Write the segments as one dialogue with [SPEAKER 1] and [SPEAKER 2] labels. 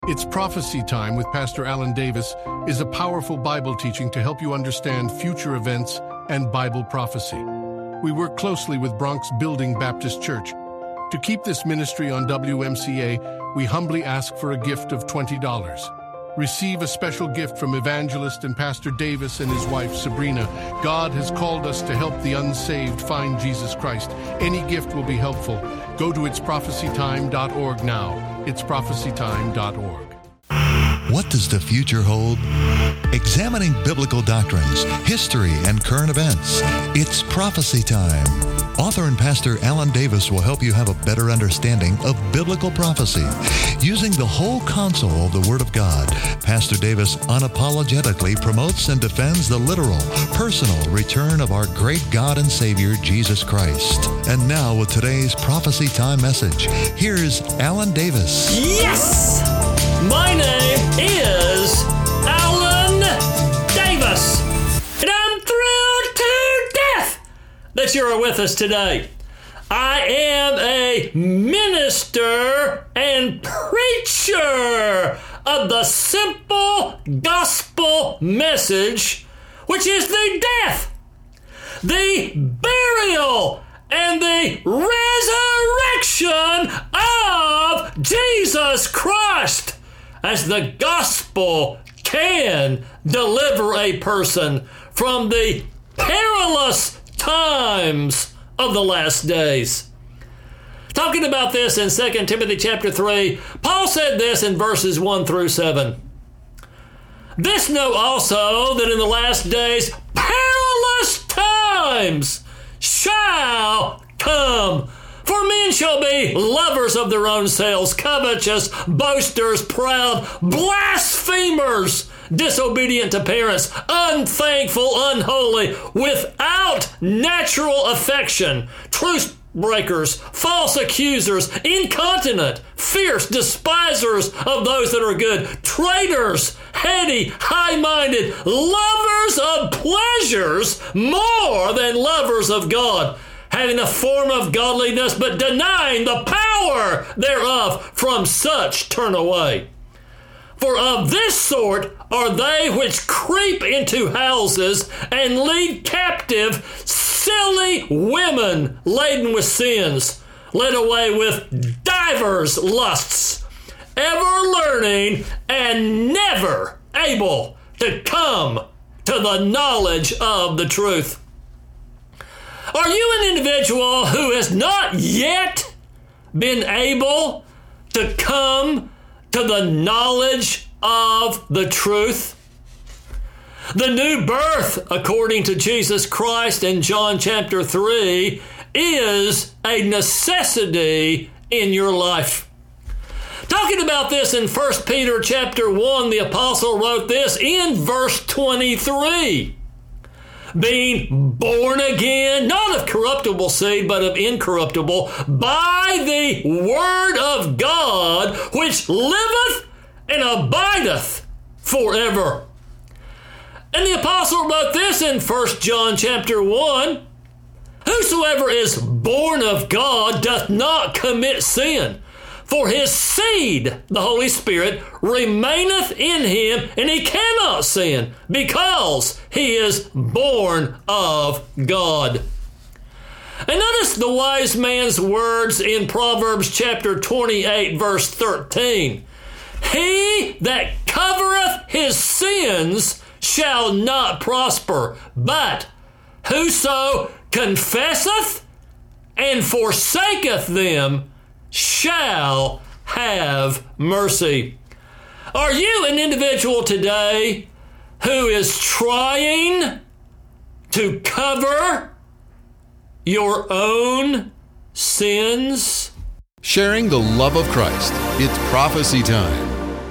[SPEAKER 1] It's Prophecy Time with Pastor Alan Davis is a powerful Bible teaching to help you understand future events and Bible prophecy. We work closely with Bronx Building Baptist Church. To keep this ministry on WMCA, we humbly ask for a gift of $20. Receive a special gift from evangelist and Pastor Davis and his wife Sabrina. God has called us to help the unsaved find Jesus Christ. Any gift will be helpful. Go to itsprophecytime.org now. Itsprophecytime.org.
[SPEAKER 2] What does the future hold? Examining biblical doctrines, history, and current events. It's Prophecy Time. Author and Pastor Alan Davis will help you have a better understanding of biblical prophecy. Using the whole counsel of the Word of God, Pastor Davis unapologetically promotes and defends the literal, personal return of our great God and Savior, Jesus Christ. And now with today's Prophecy Time message, here's Alan Davis.
[SPEAKER 3] Yes! My name is Alan Davis, and I'm thrilled to death that you are with us today. I am a minister and preacher of the simple gospel message, which is the death, the burial, and the resurrection of Jesus Christ, as the gospel can deliver a person from the perilous times of the last days. Talking about this in 2 Timothy chapter 3, Paul said this in verses 1 through 7. This know also that in the last days perilous times shall come. For men shall be lovers of their own selves, covetous, boasters, proud, blasphemers, disobedient to parents, unthankful, unholy, without natural affection, truce breakers, false accusers, incontinent, fierce, despisers of those that are good, traitors, heady, high-minded, lovers of pleasures more than lovers of God, having a form of godliness, but denying the power thereof. From such turn away. For of this sort are they which creep into houses and lead captive silly women laden with sins, led away with divers lusts, ever learning and never able to come to the knowledge of the truth. Are you an individual who has not yet been able to come to the knowledge of the truth? The new birth, according to Jesus Christ in John chapter 3, is a necessity in your life. Talking about this in 1 Peter chapter 1, the apostle wrote this in verse 23. Being born again, not of corruptible seed, but of incorruptible, by the word of God, which liveth and abideth forever. And the apostle wrote this in 1 John chapter 1, whosoever is born of God doth not commit sin, for his seed, the Holy Spirit, remaineth in him, and he cannot sin, because he is born of God. And notice the wise man's words in Proverbs chapter 28, verse 13. He that covereth his sins shall not prosper, but whoso confesseth and forsaketh them shall have mercy. Are you an individual today who is trying to cover your own sins?
[SPEAKER 4] Sharing the love of Christ. It's Prophecy Time.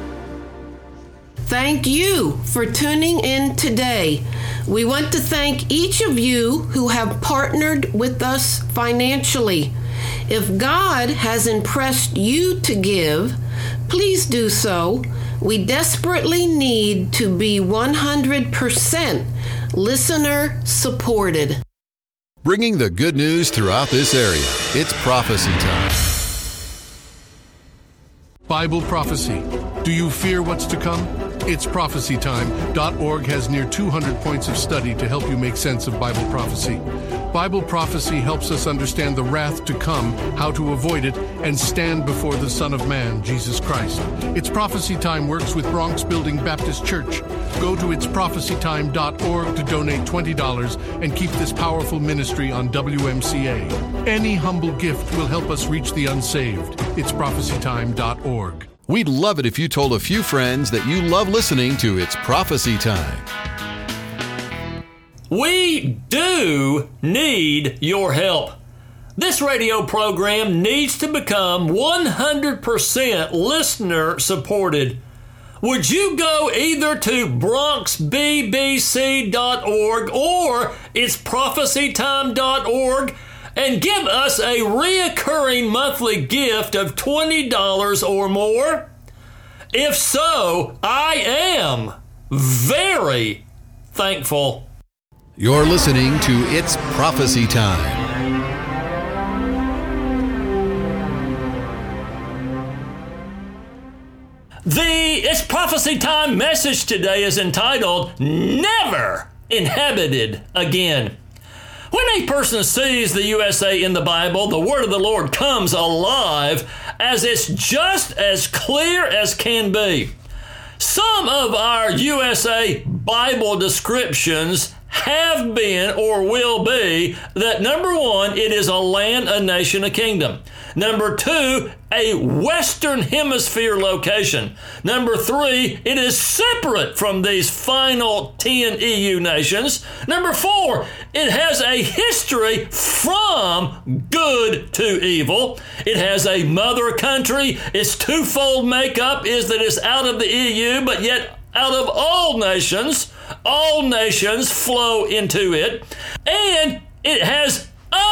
[SPEAKER 5] Thank you for tuning in today. We want to thank each of you who have partnered with us financially. If God has impressed you to give, please do so. We desperately need to be 100% listener supported.
[SPEAKER 4] Bringing the good news throughout this area. It's Prophecy Time.
[SPEAKER 1] Bible prophecy, Do you fear what's to come? It's prophecytime.org has near 200 points of study to help you make sense of Bible prophecy. Bible prophecy helps us understand the wrath to come, how to avoid it, and stand before the Son of Man, Jesus Christ. It's Prophecy Time works with Bronx Building Baptist Church. Go to itsprophecytime.org to donate $20 and keep this powerful ministry on WMCA. Any humble gift will help us reach the unsaved. It's prophecytime.org.
[SPEAKER 4] We'd love it if you told a few friends that you love listening to It's Prophecy Time.
[SPEAKER 3] We do need your help. This radio program needs to become 100% listener supported. Would you go either to BronxBBC.org or itsprophecytime.org and give us a reoccurring monthly gift of $20 or more? If so, I am very thankful.
[SPEAKER 4] You're listening to It's Prophecy Time.
[SPEAKER 3] The It's Prophecy Time message today is entitled, Never Inhabited Again. When a person sees the USA in the Bible, the word of the Lord comes alive as it's just as clear as can be. Some of our USA Bible descriptions have been or will be that number one, it is a land, a nation, a kingdom. Number two, a Western Hemisphere location. Number three, it is separate from these final 10 EU nations. Number four, it has a history from good to evil. It has a mother country. Its twofold makeup is that it's out of the EU, but yet out of all nations. All nations flow into it. And it has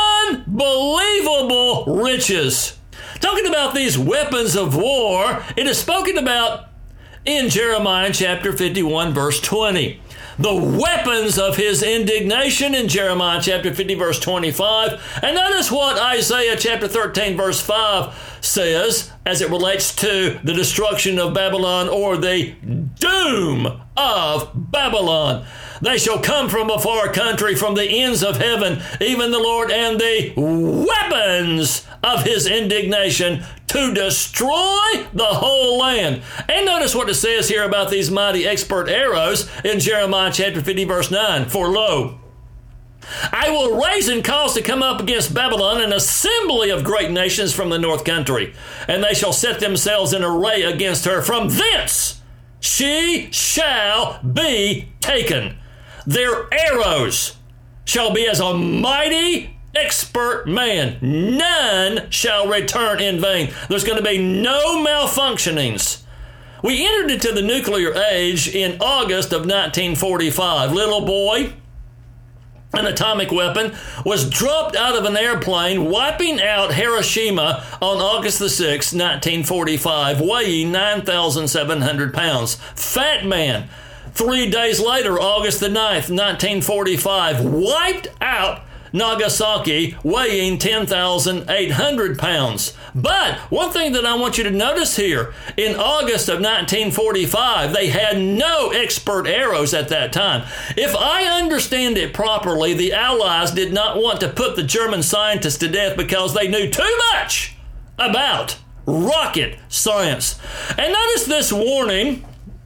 [SPEAKER 3] unbelievable riches. Talking about these weapons of war, it is spoken about in Jeremiah chapter 51, verse 20. The weapons of his indignation in Jeremiah chapter 50, verse 25. And notice what Isaiah chapter 13, verse 5 says as it relates to the destruction of Babylon or the doom of Babylon. They shall come from a far country, from the ends of heaven, even the Lord, and the weapons of his indignation to destroy the whole land. And notice what it says here about these mighty expert arrows in Jeremiah chapter 50, verse 9. For lo, I will raise and cause to come up against Babylon an assembly of great nations from the north country, and they shall set themselves in array against her. From thence she shall be taken. Their arrows shall be as a mighty expert man. None shall return in vain. There's going to be no malfunctionings. We entered into the nuclear age in August of 1945. Little boy, an atomic weapon, was dropped out of an airplane, wiping out Hiroshima on August the 6th, 1945, weighing 9,700 pounds. Fat man. 3 days later, August the 9th, 1945, wiped out Nagasaki, weighing 10,800 pounds. But one thing that I want you to notice here, in August of 1945, they had no expert arrows at that time. If I understand it properly, the Allies did not want to put the German scientists to death because they knew too much about rocket science. And notice this warning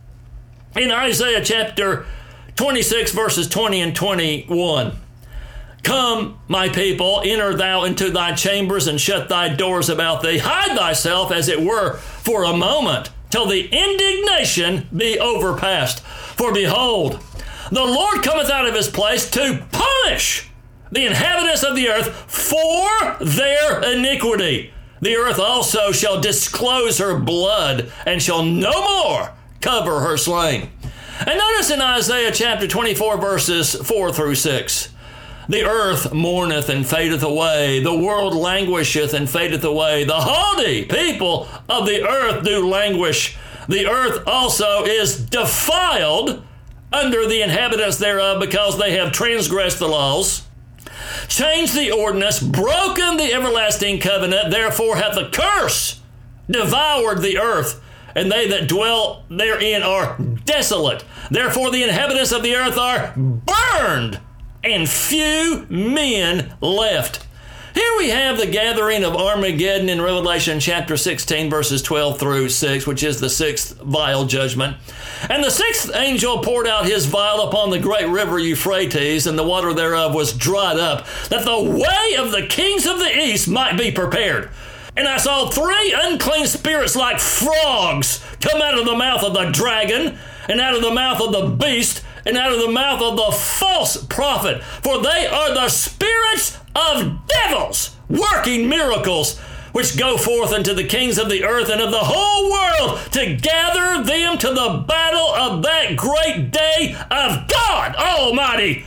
[SPEAKER 3] in Isaiah chapter 26, verses 20 and 21. Come, my people, enter thou into thy chambers and shut thy doors about thee. Hide thyself, as it were, for a moment, till the indignation be overpast. For behold, the Lord cometh out of his place to punish the inhabitants of the earth for their iniquity. The earth also shall disclose her blood, and shall no more cover her slain. And notice in Isaiah chapter 24, verses 4 through 6. The earth mourneth and fadeth away. The world languisheth and fadeth away. The haughty people of the earth do languish. The earth also is defiled under the inhabitants thereof, because they have transgressed the laws, changed the ordinance, broken the everlasting covenant. Therefore hath the curse devoured the earth, and they that dwell therein are desolate. Therefore the inhabitants of the earth are burned, and few men left. Here we have the gathering of Armageddon in Revelation chapter 16, verses 12 through 6, which is the sixth vial judgment. And the sixth angel poured out his vial upon the great river Euphrates, and the water thereof was dried up, that the way of the kings of the east might be prepared. And I saw three unclean spirits like frogs come out of the mouth of the dragon, and out of the mouth of the beast, and out of the mouth of the false prophet. For they are the spirits of devils, working miracles, which go forth unto the kings of the earth and of the whole world, to gather them to the battle of that great day of God Almighty.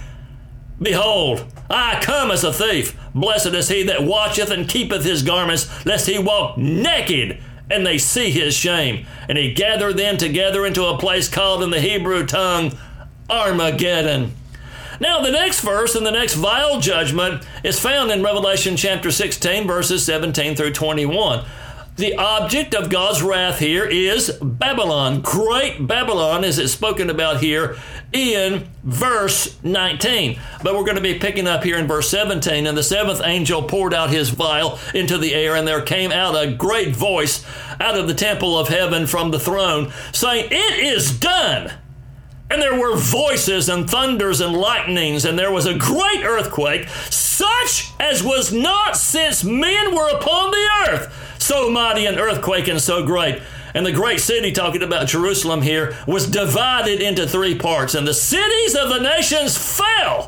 [SPEAKER 3] Behold, I come as a thief. Blessed is he that watcheth and keepeth his garments, lest he walk naked, and they see his shame. And he gathered them together into a place called in the Hebrew tongue Armageddon. Now the next verse in the next vial judgment is found in Revelation chapter 16, verses 17 through 21. The object of God's wrath here is Babylon. Great Babylon, as it's spoken about here in verse 19. But we're going to be picking up here in verse 17. And the seventh angel poured out his vial into the air, and there came out a great voice out of the temple of heaven from the throne, saying, It is done. And there were voices and thunders and lightnings, and there was a great earthquake, such as was not since men were upon the earth. So mighty an earthquake and so great. And the great city, talking about Jerusalem here, was divided into three parts. And the cities of the nations fell.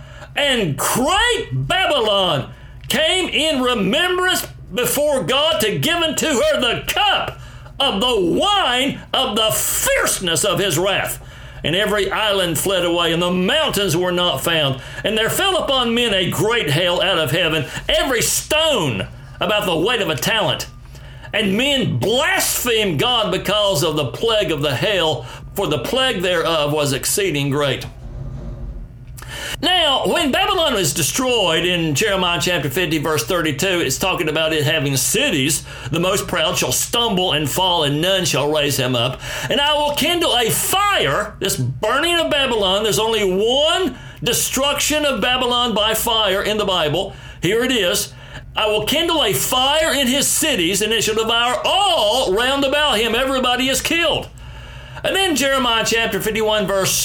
[SPEAKER 3] And great Babylon came in remembrance before God to give unto her the cup of the wine of the fierceness of his wrath. And every island fled away, and the mountains were not found. And there fell upon men a great hail out of heaven, every stone about the weight of a talent. And men blasphemed God because of the plague of the hail, for the plague thereof was exceeding great. Now, when Babylon was destroyed in Jeremiah chapter 50, verse 32, it's talking about it having cities. The most proud shall stumble and fall, and none shall raise him up. And I will kindle a fire, this burning of Babylon. There's only one destruction of Babylon by fire in the Bible. Here it is. I will kindle a fire in his cities, and it shall devour all round about him. Everybody is killed. And then Jeremiah chapter 51, verse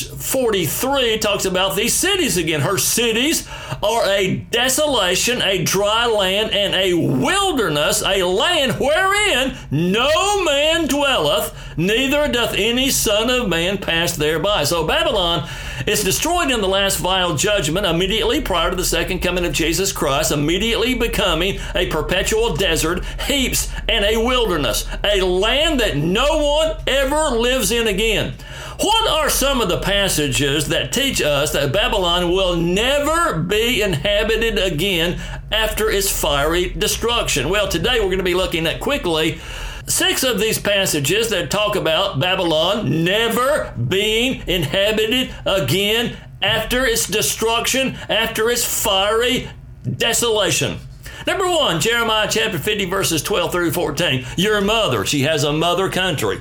[SPEAKER 3] 43 talks about these cities again. Her cities are a desolation, a dry land, and a wilderness, a land wherein no man dwelleth, neither doth any son of man pass thereby. So Babylon is destroyed in the last vial judgment immediately prior to the second coming of Jesus Christ, immediately becoming a perpetual desert, heaps, and a wilderness, a land that no one ever lives in again. What are some of the passages that teach us that Babylon will never be inhabited again after its fiery destruction? Well, today we're going to be looking at quickly 6 of these passages that talk about Babylon never being inhabited again after its destruction, after its fiery desolation. Number 1, Jeremiah chapter 50, verses 12 through 14. Your mother, she has a mother country,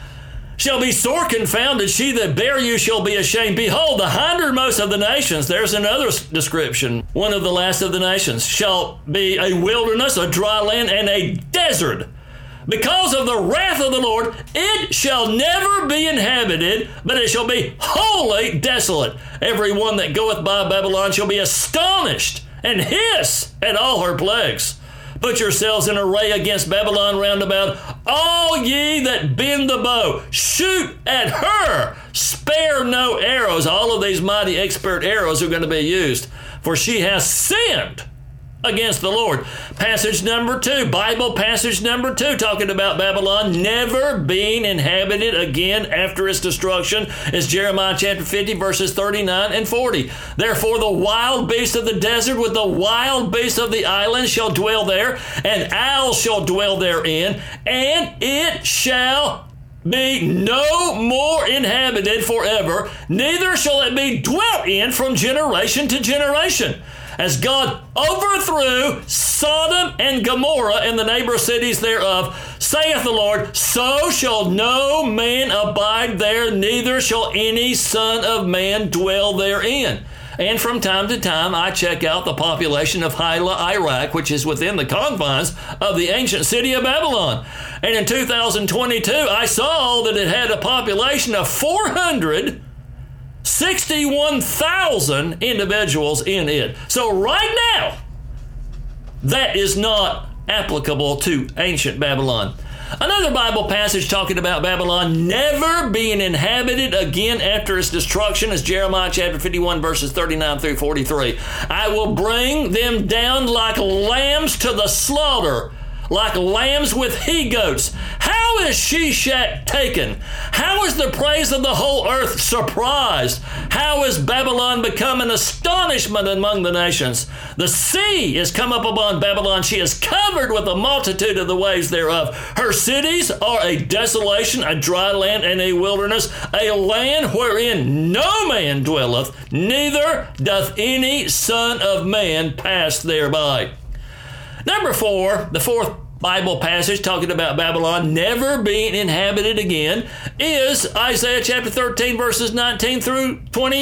[SPEAKER 3] shall be sore confounded. She that bare you shall be ashamed. Behold, the hindermost of the nations, there's another description, one of the last of the nations, shall be a wilderness, a dry land, and a desert. Because of the wrath of the Lord, it shall never be inhabited, but it shall be wholly desolate. Every one that goeth by Babylon shall be astonished and hiss at all her plagues. Put yourselves in array against Babylon round about, all ye that bend the bow. Shoot at her. Spare no arrows. All of these mighty expert arrows are going to be used, for she has sinned against the Lord. Passage number 2, Bible passage number 2, talking about Babylon never being inhabited again after its destruction, is Jeremiah chapter 50, verses 39 and 40. Therefore the wild beasts of the desert with the wild beasts of the islands shall dwell there, and owls shall dwell therein, and it shall be no more inhabited forever, neither shall it be dwelt in from generation to generation. as God overthrew Sodom and Gomorrah and the neighbor cities thereof, saith the Lord, so shall no man abide there, neither shall any son of man dwell therein. And from time to time, I check out the population of Hila, Iraq, which is within the confines of the ancient city of Babylon. And in 2022, I saw that it had a population of 461,000 individuals in it. So right now, that is not applicable to ancient Babylon. Another Bible passage talking about Babylon never being inhabited again after its destruction is Jeremiah chapter 51, verses 39 through 43. I will bring them down like lambs to the slaughter, like lambs with he-goats. How is Shishak taken? How is the praise of the whole earth surprised? How is Babylon become an astonishment among the nations? The sea is come up upon Babylon. She is covered with a multitude of the waves thereof. Her cities are a desolation, a dry land, and a wilderness, a land wherein no man dwelleth, neither doth any son of man pass thereby. Number 4, the fourth Bible passage talking about Babylon never being inhabited again is Isaiah chapter 13, verses 19 through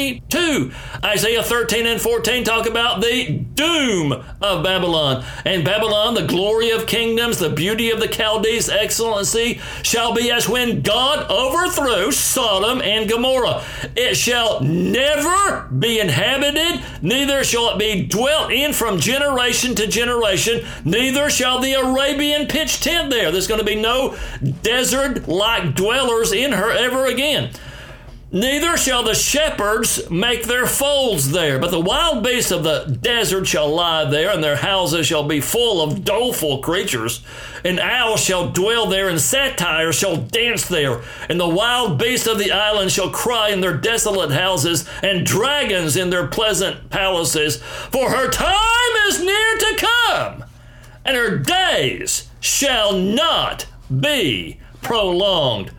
[SPEAKER 3] 22. Isaiah 13 and 14 talk about the doom of Babylon. And Babylon, the glory of kingdoms, the beauty of the Chaldees' excellency, shall be as when God overthrew Sodom and Gomorrah. It shall never be inhabited, neither shall it be dwelt in from generation to generation, neither shall the Arabian pitch tent there. There's going to be no desert-like dwellers in her ever again. Neither shall the shepherds make their folds there, but the wild beasts of the desert shall lie there, and their houses shall be full of doleful creatures. And owls shall dwell there, and satyrs shall dance there. And the wild beasts of the island shall cry in their desolate houses, and dragons in their pleasant palaces. For her time is near to come, and her days shall not be prolonged.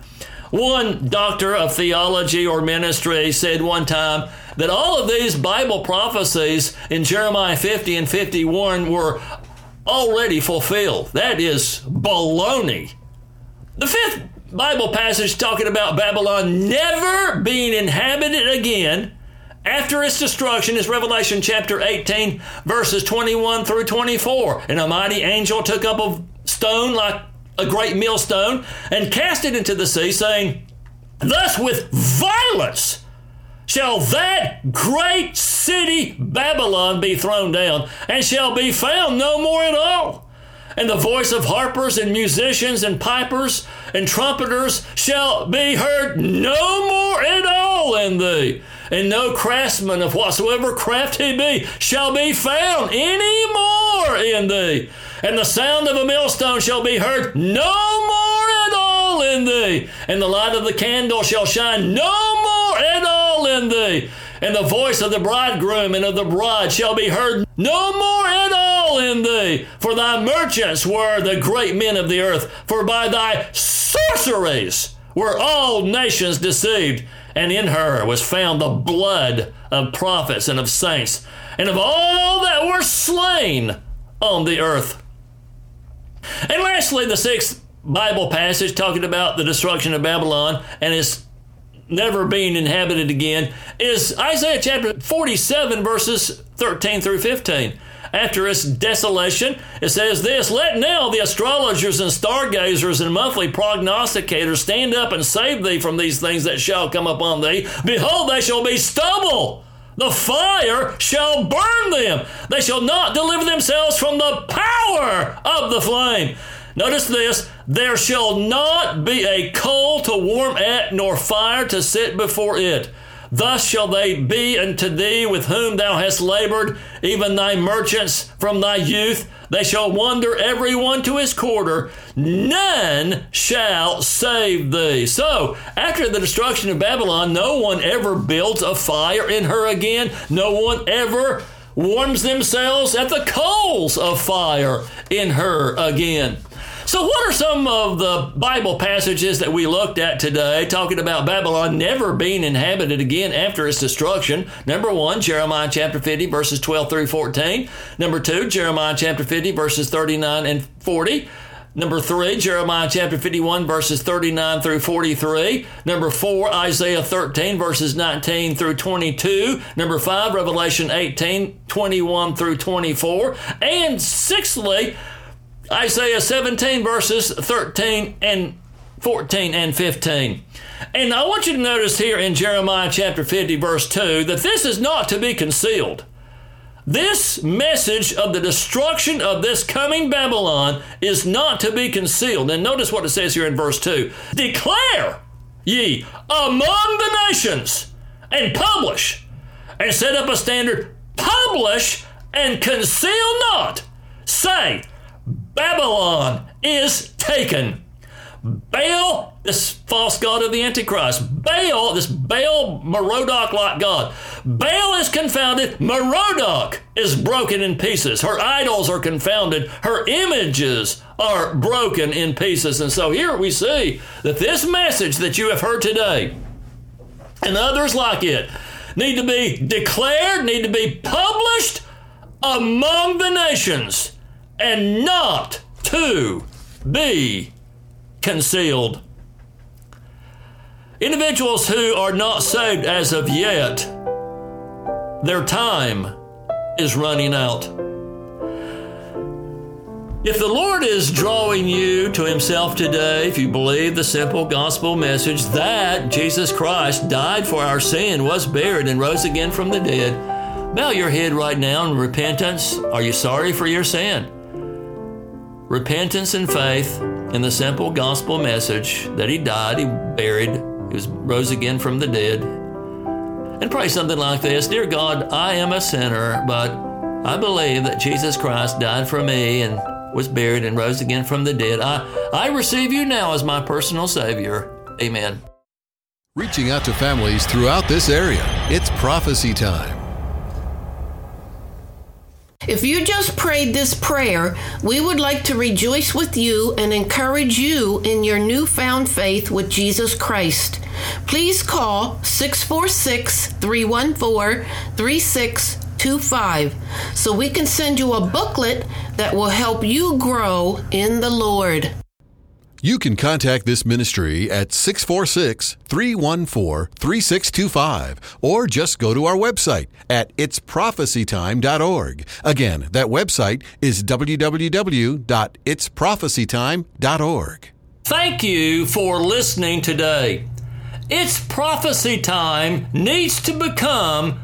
[SPEAKER 3] One doctor of theology or ministry said one time that all of these Bible prophecies in Jeremiah 50 and 51 were already fulfilled. That is baloney. The fifth Bible passage talking about Babylon never being inhabited again after its destruction is Revelation chapter 18, verses 21 through 24. And a mighty angel took up a stone like a great millstone and cast it into the sea, saying, thus with violence shall that great city Babylon be thrown down, and shall be found no more at all. And the voice of harpers and musicians and pipers and trumpeters shall be heard no more at all in thee. And no craftsman of whatsoever craft he be shall be found any more in thee. And the sound of a millstone shall be heard no more at all in thee. And the light of the candle shall shine no more at all in thee. And the voice of the bridegroom and of the bride shall be heard no more at all in thee. For thy merchants were the great men of the earth. For by thy sorceries were all nations deceived. And in her was found the blood of prophets and of saints, and of all that were slain on the earth. And lastly, the sixth Bible passage talking about the destruction of Babylon and its never being inhabited again is Isaiah chapter 47, verses 13 through 15. After its desolation, it says this, let now the astrologers and stargazers and monthly prognosticators stand up and save thee from these things that shall come upon thee. Behold, they shall be stubble. The fire shall burn them. They shall not deliver themselves from the power of the flame. Notice this, there shall not be a coal to warm at, nor fire to sit before it. Thus shall they be unto thee with whom thou hast labored, even thy merchants from thy youth. They shall wander every one to his quarter. None shall save thee. So, after the destruction of Babylon, no one ever builds a fire in her again. No one ever warms themselves at the coals of fire in her again. So what are some of the Bible passages that we looked at today talking about Babylon never being inhabited again after its destruction? Number 1, Jeremiah chapter 50, verses 12 through 14. Number 2, Jeremiah chapter 50, verses 39 and 40. Number 3, Jeremiah chapter 51, verses 39 through 43. Number 4, Isaiah 13, verses 19 through 22. Number 5, Revelation 18, 21 through 24. And sixthly, Isaiah 17, verses 13 and 14 and 15. And I want you to notice here in Jeremiah chapter 50, verse 2, that this is not to be concealed. This message of the destruction of this coming Babylon is not to be concealed. And notice what it says here in verse 2. Declare ye among the nations, and publish, and set up a standard. Publish and conceal not. Say, Babylon is taken. Baal, this false god of the Antichrist. Baal, this Baal Merodach-like god. Baal is confounded. Merodach is broken in pieces. Her idols are confounded. Her images are broken in pieces. And so here we see that this message that you have heard today and others like it need to be declared, need to be published among the nations, and not to be concealed. Individuals who are not saved as of yet, their time is running out. If the Lord is drawing you to himself today, if you believe the simple gospel message that Jesus Christ died for our sin, was buried, and rose again from the dead, bow your head right now in repentance. Are you sorry for your sin? Repentance and faith in the simple gospel message that he died, he buried, he rose again from the dead. And pray something like this: Dear God, I am a sinner, but I believe that Jesus Christ died for me and was buried and rose again from the dead. I receive you now as my personal Savior. Amen.
[SPEAKER 4] Reaching out to families throughout this area, it's Prophecy Time.
[SPEAKER 5] If you just prayed this prayer, we would like to rejoice with you and encourage you in your newfound faith with Jesus Christ. Please call 646-314-3625 so we can send you a booklet that will help you grow in the Lord.
[SPEAKER 4] You can contact this ministry at 646-314-3625 or just go to our website at itsprophecytime.org. Again, that website is www.itsprophecytime.org.
[SPEAKER 3] Thank you for listening today. It's Prophecy Time needs to become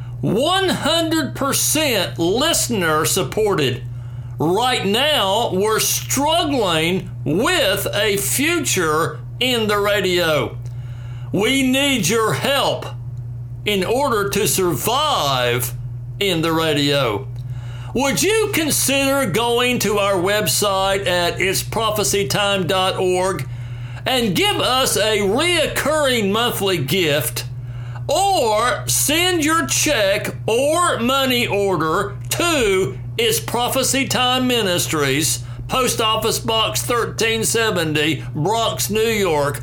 [SPEAKER 3] 100% listener supported. Right now, we're struggling with a future in the radio. We need your help in order to survive in the radio. Would you consider going to our website at itsprophecytime.org and give us a reoccurring monthly gift, or send your check or money order to It's Prophecy Time Ministries, Post Office Box 1370, Bronx, New York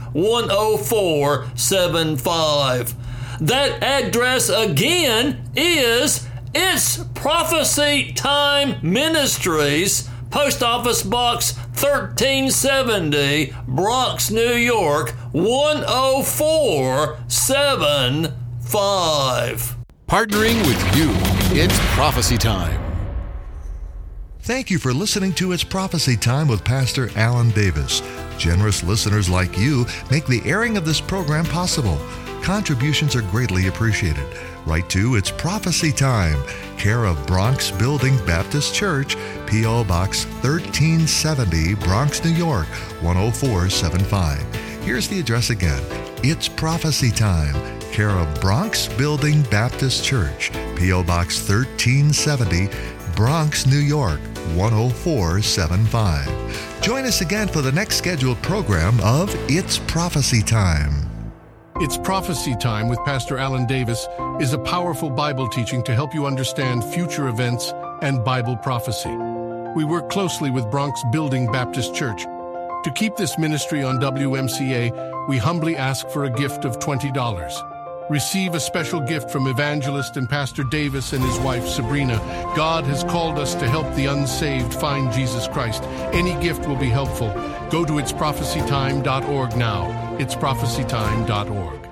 [SPEAKER 3] 10475. That address again is It's Prophecy Time Ministries, Post Office Box 1370, Bronx, New York 10475.
[SPEAKER 4] Partnering with you, it's Prophecy Time.
[SPEAKER 2] Thank you for listening to It's Prophecy Time with Pastor Alan Davis. Generous listeners like you make the airing of this program possible. Contributions are greatly appreciated. Write to It's Prophecy Time, care of Bronx Building Baptist Church, P.O. Box 1370, Bronx, New York 10475. Here's the address again. It's Prophecy Time, care of Bronx Building Baptist Church, P.O. Box 1370, Bronx, New York 10475. Join us again for the next scheduled program of It's Prophecy Time.
[SPEAKER 1] It's Prophecy Time with Pastor Alan Davis is a powerful Bible teaching to help you understand future events and Bible prophecy. We work closely with Bronx Building Baptist Church. To keep this ministry on WMCA, we humbly ask for a gift of $20. Receive a special gift from evangelist and Pastor Davis and his wife Sabrina. God has called us to help the unsaved find Jesus Christ. Any gift will be helpful. Go to itsprophecytime.org now. itsprophecytime.org.